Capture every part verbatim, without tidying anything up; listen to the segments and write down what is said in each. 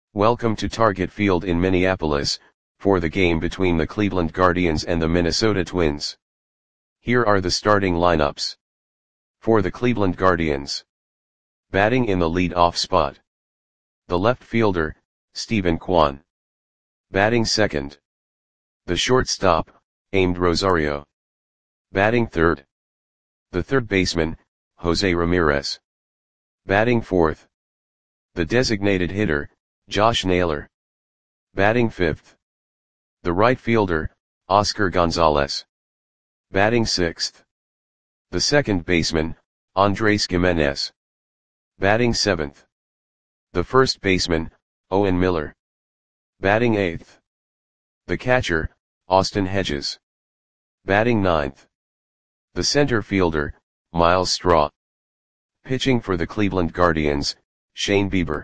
Welcome to Target Field in Minneapolis, for the game between the Cleveland Guardians and the Minnesota Twins. Here are the starting lineups. For the Cleveland Guardians. Batting in the lead-off spot. The left fielder, Steven Kwan. Batting second. The shortstop, Amed Rosario. Batting third. The third baseman, Jose Ramirez. Batting fourth. The designated hitter, Josh Naylor. Batting fifth. The right fielder, Oscar Gonzalez. Batting sixth. The second baseman, Andres Gimenez. Batting seventh. The first baseman, Owen Miller. Batting eighth. The catcher, Austin Hedges. Batting ninth. The center fielder, Myles Straw. Pitching for the Cleveland Guardians, Shane Bieber.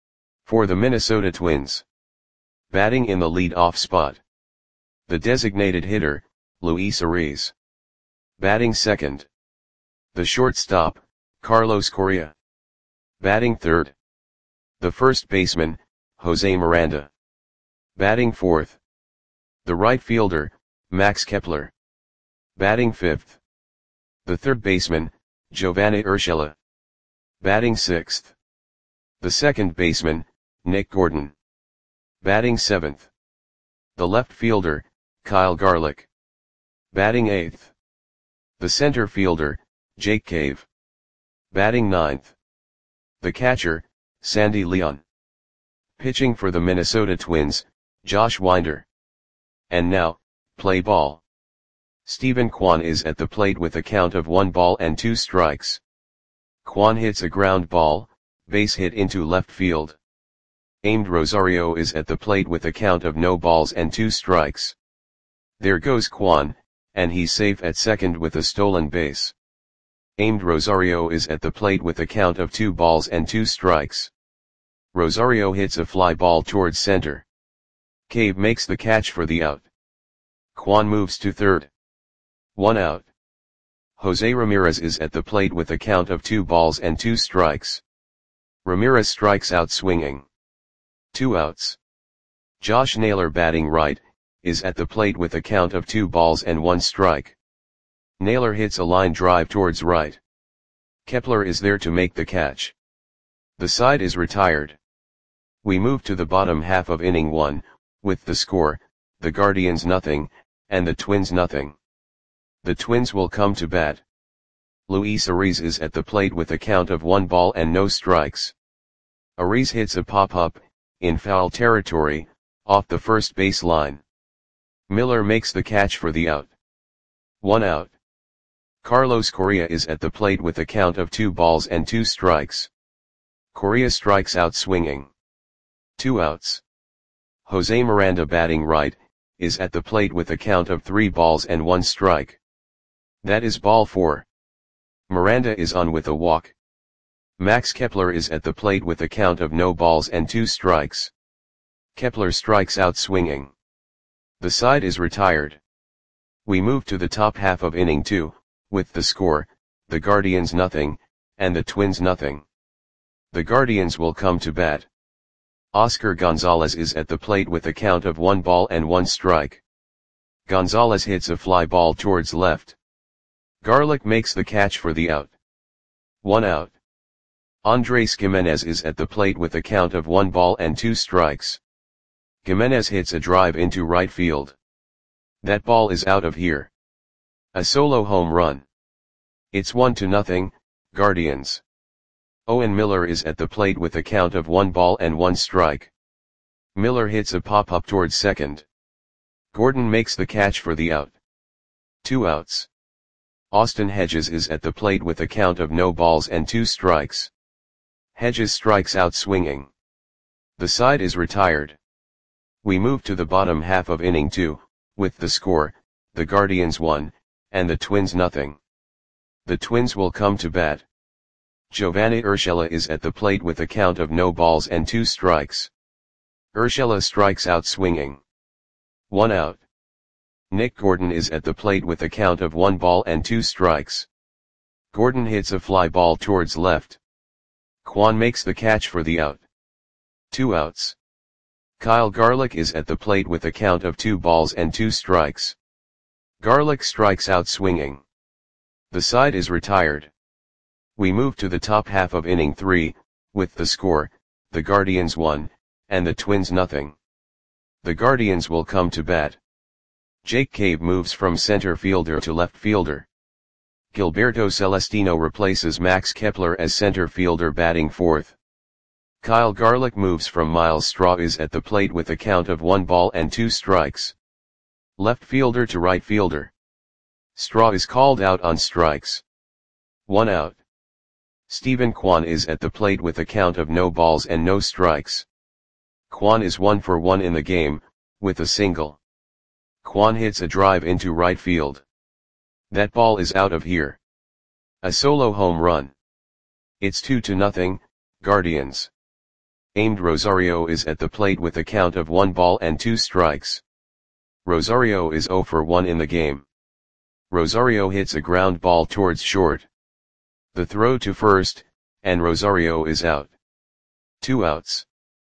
For the Minnesota Twins. Batting in the lead-off spot. The designated hitter, Luis Ariz. Batting second. The shortstop, Carlos Correa. Batting third. The first baseman, Jose Miranda. Batting fourth. The right fielder, Max Kepler. Batting fifth. The third baseman, Giovanny Urshela. Batting sixth. The second baseman, Nick Gordon. Batting seventh. The left fielder, Kyle Garlick. Batting eighth. The center fielder, Jake Cave. Batting ninth. The catcher, Sandy Leon. Pitching for the Minnesota Twins, Josh Winder. And now, play ball. Steven Kwan is at the plate with a count of one ball and two strikes. Kwan hits a ground ball, base hit into left field. Amed Rosario is at the plate with a count of no balls and two strikes. There goes Kwan, and he's safe at second with a stolen base. Amed Rosario is at the plate with a count of two balls and two strikes. Rosario hits a fly ball towards center. Cave makes the catch for the out. Kwan moves to third. One out. Jose Ramirez is at the plate with a count of two balls and two strikes. Ramirez strikes out swinging. Two outs. Josh Naylor batting right, is at the plate with a count of two balls and one strike. Naylor hits a line drive towards right. Kepler is there to make the catch. The side is retired. We move to the bottom half of inning one, with the score, the Guardians nothing, and the Twins nothing. The Twins will come to bat. Luis Ariz is at the plate with a count of one ball and no strikes. Ariz hits a pop-up, in foul territory, off the first base line. Miller makes the catch for the out. One out. Carlos Correa is at the plate with a count of two balls and two strikes. Correa strikes out swinging. Two outs. Jose Miranda batting right, is at the plate with a count of three balls and one strike. That is ball four. Miranda is on with a walk. Max Kepler is at the plate with a count of no balls and two strikes. Kepler strikes out swinging. The side is retired. We move to the top half of inning two, with the score, the Guardians nothing, and the Twins nothing. The Guardians will come to bat. Oscar Gonzalez is at the plate with a count of one ball and one strike. Gonzalez hits a fly ball towards left. Garlick makes the catch for the out. One out. Andres Gimenez is at the plate with a count of one ball and two strikes. Gimenez hits a drive into right field. That ball is out of here. A solo home run. It's one to nothing, Guardians. Owen Miller is at the plate with a count of one ball and one strike. Miller hits a pop-up towards second. Gordon makes the catch for the out. Two outs. Austin Hedges is at the plate with a count of no balls and two strikes. Hedges strikes out swinging. The side is retired. We move to the bottom half of inning two, with the score, the Guardians one, and the Twins nothing. The Twins will come to bat. Giovanny Urshela is at the plate with a count of no balls and two strikes. Urshela strikes out swinging. One out. Nick Gordon is at the plate with a count of one ball and two strikes. Gordon hits a fly ball towards left. Kwan makes the catch for the out. Two outs. Kyle Garlick is at the plate with a count of two balls and two strikes. Garlick strikes out swinging. The side is retired. We move to the top half of inning three, with the score, the Guardians one, and the Twins nothing. The Guardians will come to bat. Jake Cave moves from center fielder to left fielder. Gilberto Celestino replaces Max Kepler as center fielder batting fourth. Kyle Garlick moves from Miles Straw is at the plate with a count of one ball and two strikes. Left fielder to right fielder. Straw is called out on strikes. One out. Stephen Kwan is at the plate with a count of no balls and no strikes. Kwan is one for one in the game, with a single. Kwan hits a drive into right field. That ball is out of here. A solo home run. It's two to nothing, Guardians. Aimed Rosario is at the plate with a count of one ball and two strikes. Rosario is zero for one in the game. Rosario hits a ground ball towards short. The throw to first, and Rosario is out. Two outs.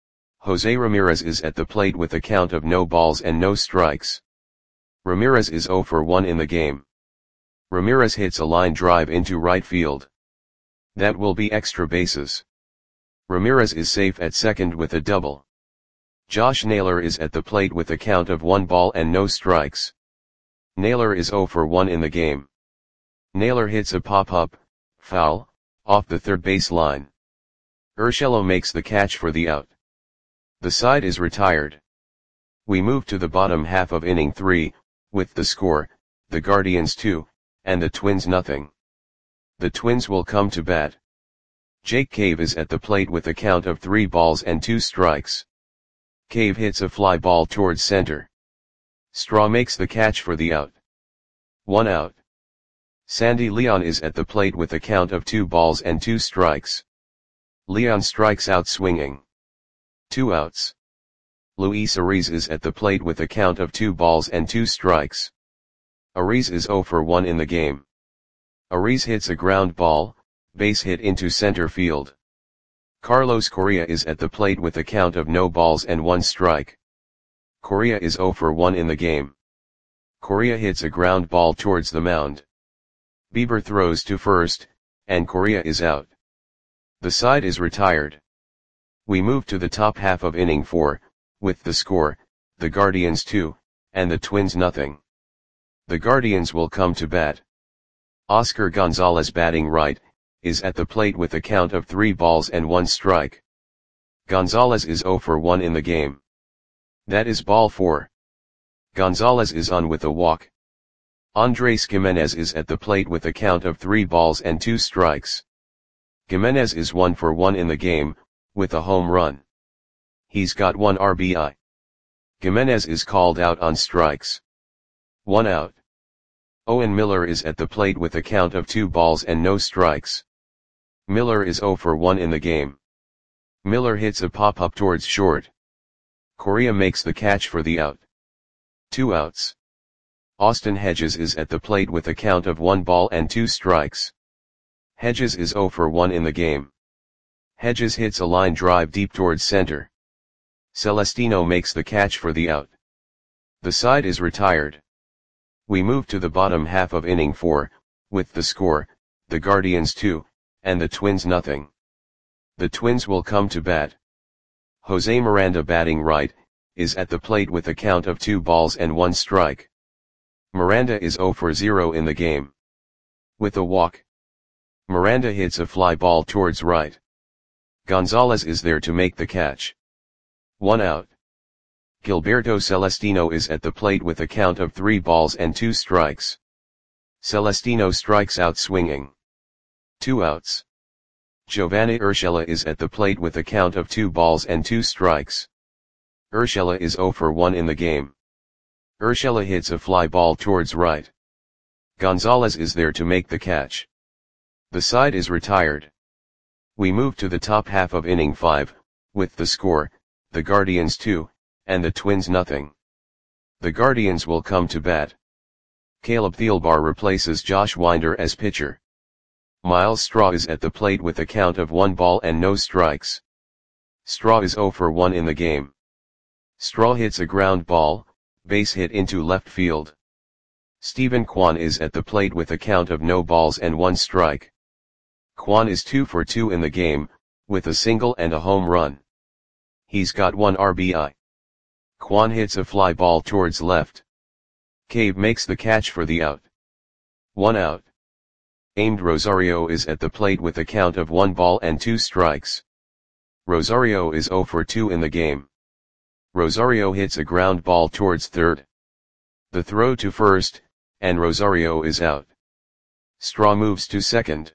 Jose Ramirez is at the plate with a count of no balls and no strikes. Ramirez is zero for one in the game. Ramirez hits a line drive into right field. That will be extra bases. Ramirez is safe at second with a double. Josh Naylor is at the plate with a count of one ball and no strikes. Naylor is zero for one in the game. Naylor hits a pop-up, foul, off the third base line. Urshela makes the catch for the out. The side is retired. We move to the bottom half of inning three, with the score, the Guardians two, and the Twins nothing. The Twins will come to bat. Jake Cave is at the plate with a count of three balls and two strikes. Cave hits a fly ball towards center. Straw makes the catch for the out. One out. Sandy Leon is at the plate with a count of two balls and two strikes. Leon strikes out swinging. Two outs. Luis Ariz is at the plate with a count of two balls and two strikes. Ariz is zero for one in the game. Ariz hits a ground ball, base hit into center field. Carlos Correa is at the plate with a count of no balls and one strike. Correa is zero for one in the game. Correa hits a ground ball towards the mound. Bieber throws to first, and Correa is out. The side is retired. We move to the top half of inning four, with the score, the Guardians two, and the Twins nothing. The Guardians will come to bat. Oscar Gonzalez batting right, is at the plate with a count of three balls and one strike. Gonzalez is zero for one in the game. That is ball four. Gonzalez is on with a walk. Andres Gimenez is at the plate with a count of three balls and two strikes. Gimenez is one for one in the game, with a home run. He's got one R B I. Gimenez is called out on strikes. One out. Owen Miller is at the plate with a count of two balls and no strikes. Miller is zero for one in the game. Miller hits a pop-up towards short. Correa makes the catch for the out. Two outs. Austin Hedges is at the plate with a count of one ball and two strikes. Hedges is zero for one in the game. Hedges hits a line drive deep towards center. Celestino makes the catch for the out. The side is retired. We move to the bottom half of inning four, with the score, the Guardians two, and the Twins nothing. The Twins will come to bat. Jose Miranda batting right, is at the plate with a count of two balls and one strike. Miranda is zero for zero in the game. With a walk. Miranda hits a fly ball towards right. Gonzalez is there to make the catch. One out. Gilberto Celestino is at the plate with a count of three balls and two strikes. Celestino strikes out swinging. Two outs. Giovanni Urshela is at the plate with a count of two balls and two strikes. Urshela is zero for one in the game. Urshela hits a fly ball towards right. Gonzalez is there to make the catch. The side is retired. We move to the top half of inning five, with the score, the Guardians two, and the Twins nothing. The Guardians will come to bat. Caleb Thielbar replaces Josh Winder as pitcher. Miles Straw is at the plate with a count of one ball and no strikes. Straw is zero for one in the game. Straw hits a ground ball, base hit into left field. Stephen Kwan is at the plate with a count of no balls and one strike. Kwan is two for two in the game, with a single and a home run. He's got one R B I. Kwan hits a fly ball towards left. Cave makes the catch for the out. One out. Aimed Rosario is at the plate with a count of one ball and two strikes. Rosario is zero for two in the game. Rosario hits a ground ball towards third. The throw to first, and Rosario is out. Straw moves to second.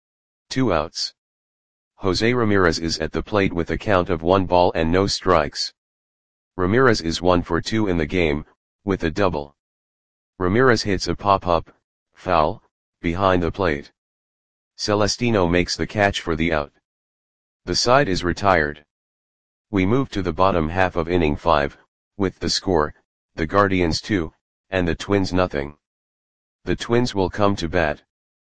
Two outs. Jose Ramirez is at the plate with a count of one ball and no strikes. Ramirez is one for two in the game, with a double. Ramirez hits a pop-up, foul, behind the plate. Celestino makes the catch for the out. The side is retired. We move to the bottom half of inning five, with the score, the Guardians two, and the Twins nothing. The Twins will come to bat.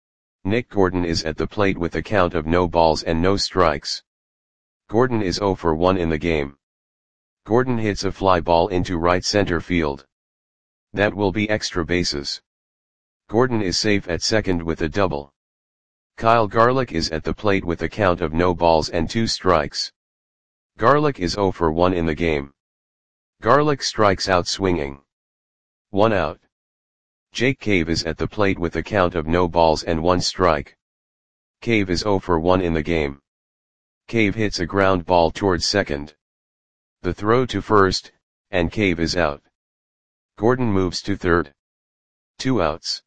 Nick Gordon is at the plate with a count of no balls and no strikes. Gordon is zero for one in the game. Gordon hits a fly ball into right center field. That will be extra bases. Gordon is safe at second with a double. Kyle Garlick is at the plate with a count of no balls and two strikes. Garlick is zero for one in the game. Garlick strikes out swinging. One out. Jake Cave is at the plate with a count of no balls and one strike. Cave is zero for one in the game. Cave hits a ground ball towards second. The throw to first, and Cave is out. Gordon moves to third. Two outs.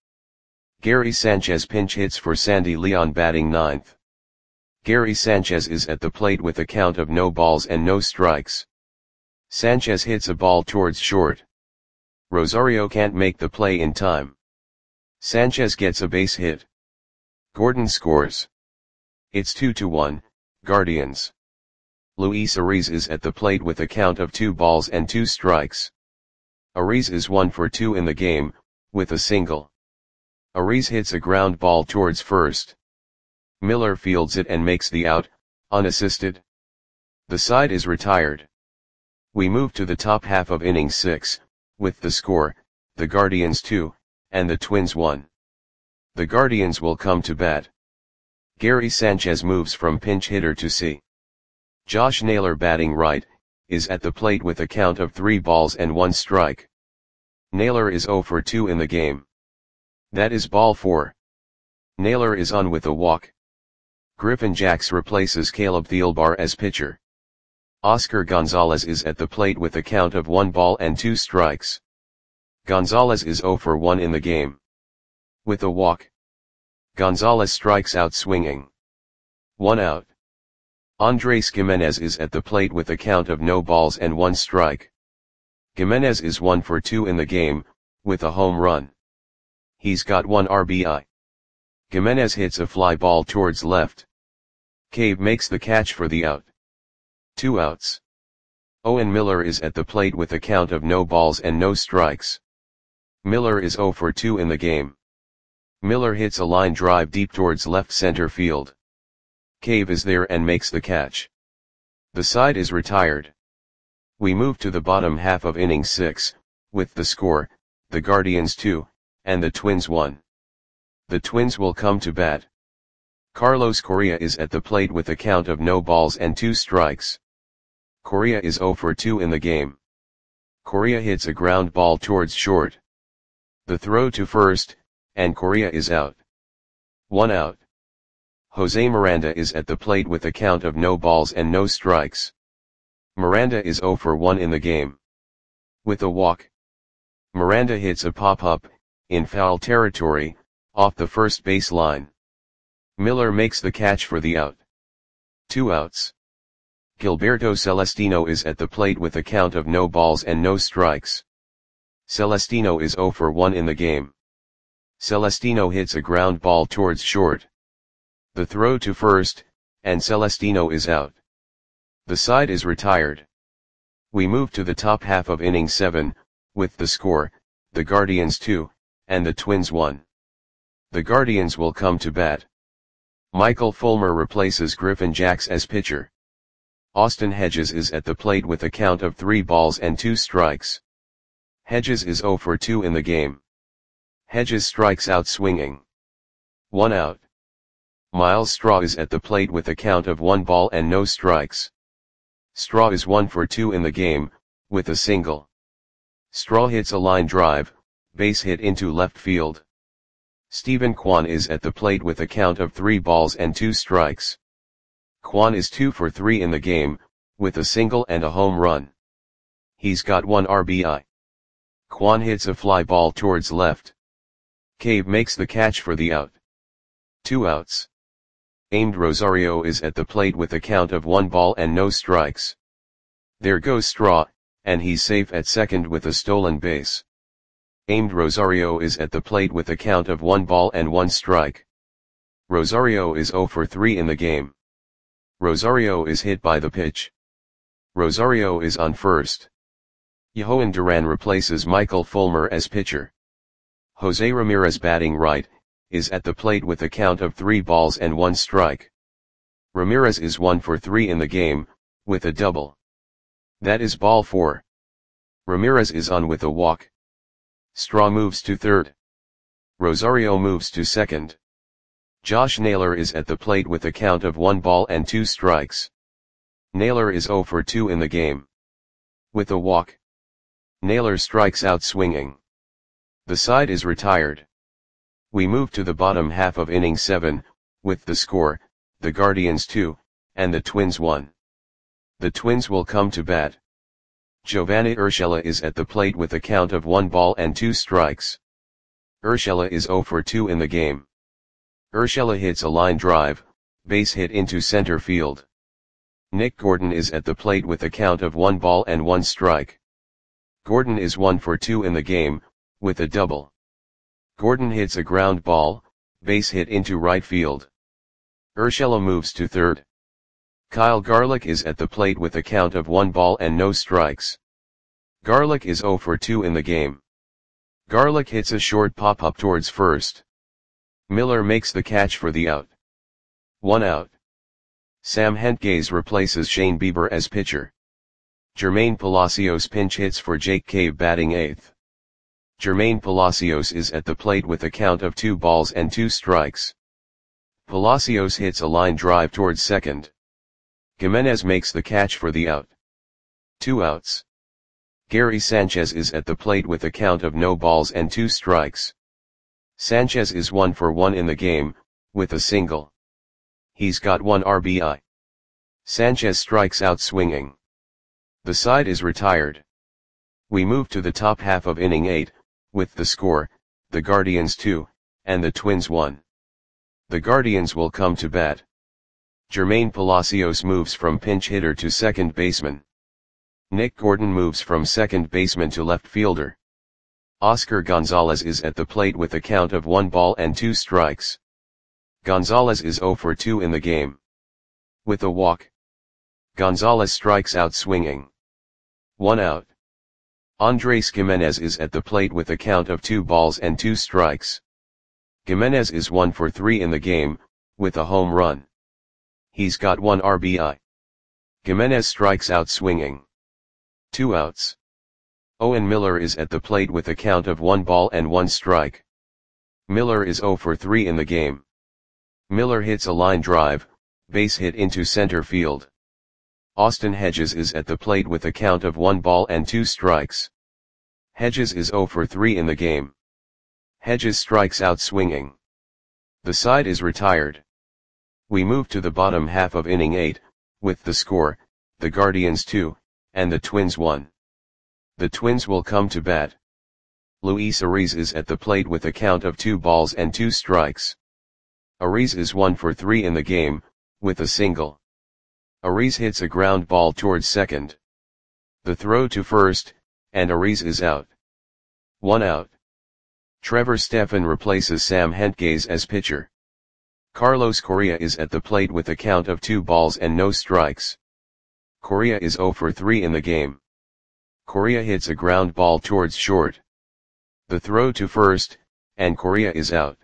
Gary Sanchez pinch hits for Sandy Leon batting ninth. Gary Sanchez is at the plate with a count of no balls and no strikes. Sanchez hits a ball towards short. Rosario can't make the play in time. Sanchez gets a base hit. Gordon scores. It's two to one, Guardians. Luis Ariz is at the plate with a count of two balls and two strikes. Ariz is one for two in the game, with a single. Ariz hits a ground ball towards first. Miller fields it and makes the out, unassisted. The side is retired. We move to the top half of inning six, with the score, the Guardians two, and the Twins one. The Guardians will come to bat. Gary Sanchez moves from pinch hitter to C. Josh Naylor batting right, is at the plate with a count of three balls and one strike. Naylor is zero for two in the game. That is ball four. Naylor is on with a walk. Griffin Jax replaces Caleb Thielbar as pitcher. Oscar Gonzalez is at the plate with a count of one ball and two strikes. Gonzalez is zero for one in the game. With a walk. Gonzalez strikes out swinging. One out. Andres Gimenez is at the plate with a count of no balls and one strike. Gimenez is one for two in the game, with a home run. He's got one R B I. Gimenez hits a fly ball towards left. Cave makes the catch for the out. Two outs. Owen Miller is at the plate with a count of no balls and no strikes. Miller is zero for two in the game. Miller hits a line drive deep towards left center field. Cave is there and makes the catch. The side is retired. We move to the bottom half of inning six, with the score, the Guardians two, and the Twins one. The Twins will come to bat. Carlos Correa is at the plate with a count of no balls and two strikes. Correa is zero for two in the game. Correa hits a ground ball towards short. The throw to first, and Correa is out. One out. Jose Miranda is at the plate with a count of no balls and no strikes. Miranda is zero for one in the game. With a walk. Miranda hits a pop-up, in foul territory, off the first base line. Miller makes the catch for the out. Two outs. Gilberto Celestino is at the plate with a count of no balls and no strikes. Celestino is zero for one in the game. Celestino hits a ground ball towards short. The throw to first, and Celestino is out. The side is retired. We move to the top half of inning seven, with the score, the Guardians two, and the Twins one. The Guardians will come to bat. Michael Fulmer replaces Griffin Jax as pitcher. Austin Hedges is at the plate with a count of three balls and two strikes. Hedges is zero for two in the game. Hedges strikes out swinging. One out. Miles Straw is at the plate with a count of one ball and no strikes. Straw is one for two in the game, with a single. Straw hits a line drive, base hit into left field. Stephen Kwan is at the plate with a count of three balls and two strikes. Kwan is two for three in the game, with a single and a home run. He's got one R B I. Kwan hits a fly ball towards left. Cave makes the catch for the out. Two outs. Aimed Rosario is at the plate with a count of one ball and no strikes. There goes Straw, and he's safe at second with a stolen base. Aimed Rosario is at the plate with a count of one ball and one strike. Rosario is zero for three in the game. Rosario is hit by the pitch. Rosario is on first. Yohan Duran replaces Michael Fulmer as pitcher. Jose Ramirez, batting right, is at the plate with a count of three balls and one strike. Ramirez is one for three in the game, with a double. That is ball four. Ramirez is on with a walk. Straw moves to third. Rosario moves to second. Josh Naylor is at the plate with a count of one ball and two strikes. Naylor is zero for two in the game. With a walk. Naylor strikes out swinging. The side is retired. We move to the bottom half of inning seven, with the score, the Guardians two, and the Twins one. The Twins will come to bat. Giovanni Urshela is at the plate with a count of one ball and two strikes. Urshela is zero for two in the game. Urshela hits a line drive, base hit into center field. Nick Gordon is at the plate with a count of one ball and one strike. Gordon is one for two in the game, with a double. Gordon hits a ground ball, base hit into right field. Urshela moves to third. Kyle Garlick is at the plate with a count of one ball and no strikes. Garlick is zero for two in the game. Garlick hits a short pop-up towards first. Miller makes the catch for the out. One out. Sam Hentges replaces Shane Bieber as pitcher. Jermaine Palacios pinch hits for Jake Cave, batting eighth. Jermaine Palacios is at the plate with a count of two balls and two strikes. Palacios hits a line drive towards second. Gimenez makes the catch for the out. Two outs. Gary Sanchez is at the plate with a count of no balls and two strikes. Sanchez is one for one in the game, with a single. He's got one R B I. Sanchez strikes out swinging. The side is retired. We move to the top half of inning eight, with the score, the Guardians two, and the Twins one. The Guardians will come to bat. Jermaine Palacios moves from pinch hitter to second baseman. Nick Gordon moves from second baseman to left fielder. Oscar Gonzalez is at the plate with a count of one ball and two strikes. Gonzalez is zero for two in the game. With a walk. Gonzalez strikes out swinging. One out. Andres Gimenez is at the plate with a count of two balls and two strikes. Gimenez is one for three in the game, with a home run. He's got one R B I. Gimenez strikes out swinging. Two outs. Owen Miller is at the plate with a count of one ball and one strike. Miller is zero for three in the game. Miller hits a line drive, base hit into center field. Austin Hedges is at the plate with a count of one ball and two strikes. Hedges is zero for three in the game. Hedges strikes out swinging. The side is retired. We move to the bottom half of inning eight, with the score, the Guardians two, and the Twins one. The Twins will come to bat. Luis Ariz is at the plate with a count of two balls and two strikes. Ariz is one for three in the game, with a single. Ariz hits a ground ball towards second. The throw to first, and Ariz is out. One out. Trevor Stephan replaces Sam Hentges as pitcher. Carlos Correa is at the plate with a count of two balls and no strikes. Correa is zero for three in the game. Correa hits a ground ball towards short. The throw to first, and Correa is out.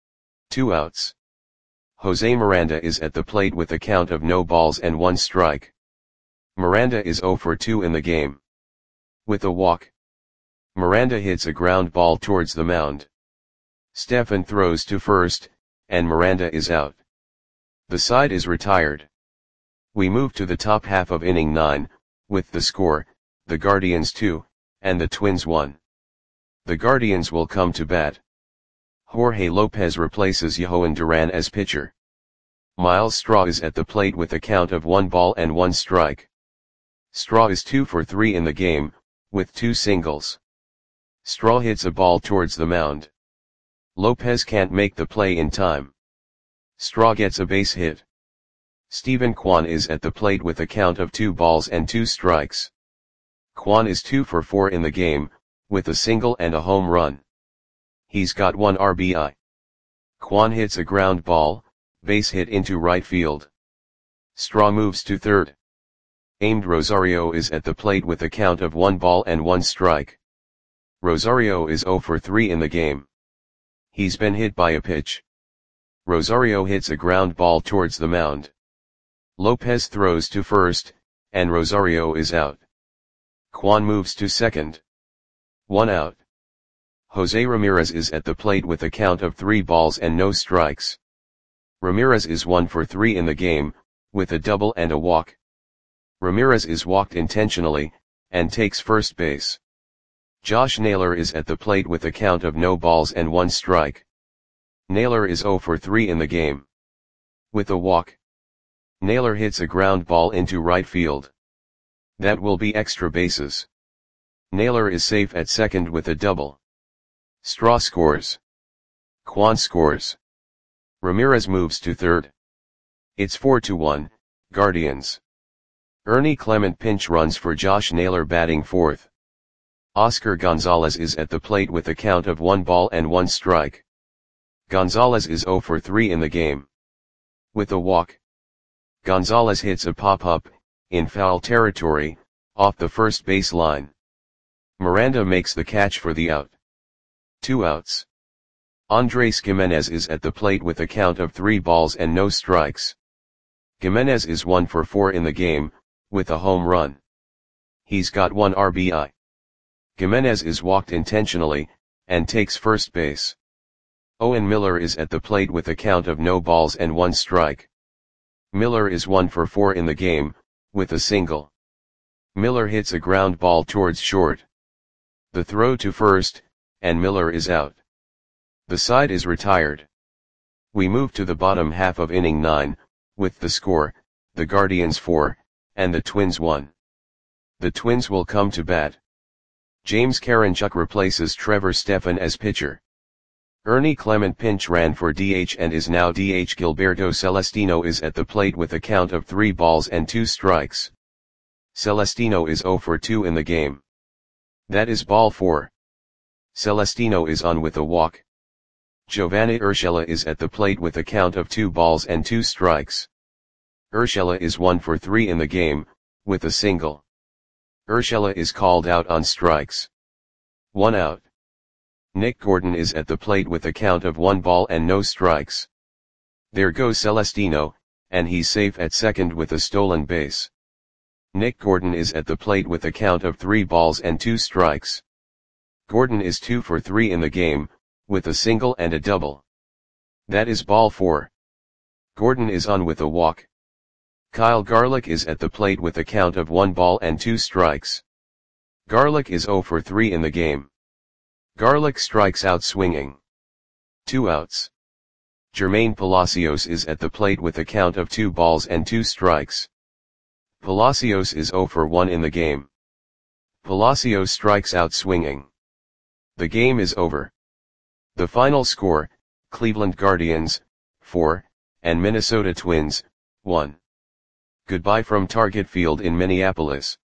Two outs. Jose Miranda is at the plate with a count of no balls and one strike. Miranda is zero for two in the game. With a walk, Miranda hits a ground ball towards the mound. Stefan throws to first, and Miranda is out. The side is retired. We move to the top half of inning nine, with the score, the Guardians two, and the Twins one. The Guardians will come to bat. Jorge Lopez replaces Johan Duran as pitcher. Miles Straw is at the plate with a count of one ball and one strike. Straw is two for three in the game, with two singles. Straw hits a ball towards the mound. Lopez can't make the play in time. Straw gets a base hit. Steven Kwan is at the plate with a count of two balls and two strikes. Kwan is two for four in the game, with a single and a home run. He's got one R B I. Kwan hits a ground ball, base hit into right field. Straw moves to third. Aimed Rosario is at the plate with a count of one ball and one strike. Rosario is zero for three in the game. He's been hit by a pitch. Rosario hits a ground ball towards the mound. Lopez throws to first, and Rosario is out. Kwan moves to second. One out. Jose Ramirez is at the plate with a count of three balls and no strikes. Ramirez is one for three in the game, with a double and a walk. Ramirez is walked intentionally, and takes first base. Josh Naylor is at the plate with a count of no balls and one strike. Naylor is zero for three in the game. With a walk, Naylor hits a ground ball into right field. That will be extra bases. Naylor is safe at second with a double. Straw scores. Kwan scores. Ramirez moves to third. It's four to one, Guardians. Ernie Clement pinch runs for Josh Naylor batting fourth. Oscar Gonzalez is at the plate with a count of one ball and one strike. Gonzalez is zero for three in the game. With a walk, Gonzalez hits a pop-up, in foul territory, off the first base line. Miranda makes the catch for the out. Two outs. Andres Gimenez is at the plate with a count of three balls and no strikes. Gimenez is one for four in the game, with a home run. He's got one R B I. Gimenez is walked intentionally, and takes first base. Owen Miller is at the plate with a count of no balls and one strike. Miller is one for four in the game, with a single. Miller hits a ground ball towards short. The throw to first, and Miller is out. The side is retired. We move to the bottom half of inning nine, with the score, the Guardians four, and the Twins one. The Twins will come to bat. James Karinchuk replaces Trevor Stephan as pitcher. Ernie Clement pinch ran for D H and is now D H. Gilberto Celestino is at the plate with a count of three balls and two strikes. Celestino is zero for two in the game. That is ball four. Celestino is on with a walk. Giovanni Urshela is at the plate with a count of two balls and two strikes. Urshela is one for three in the game, with a single. Urshela is called out on strikes. One out. Nick Gordon is at the plate with a count of one ball and no strikes. There goes Celestino, and he's safe at second with a stolen base. Nick Gordon is at the plate with a count of three balls and two strikes. Gordon is two for three in the game, with a single and a double. That is ball four. Gordon is on with a walk. Kyle Garlick is at the plate with a count of one ball and two strikes. Garlick is zero for three in the game. Garlick strikes out swinging. Two outs. Jermaine Palacios is at the plate with a count of two balls and two strikes. Palacios is zero for one in the game. Palacios strikes out swinging. The game is over. The final score, Cleveland Guardians, four, and Minnesota Twins, one. Goodbye from Target Field in Minneapolis.